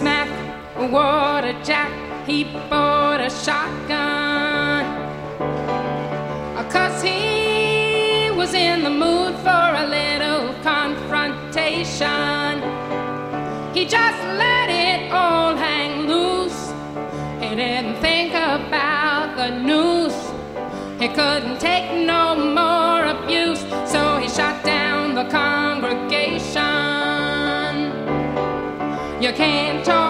smack, what a jack, he bought a shotgun. 'Cause he was in the mood for a little confrontation. He just let it all hang loose. He didn't think about the noose. He couldn't take no more abuse, so he shot down the congregation. You can't talk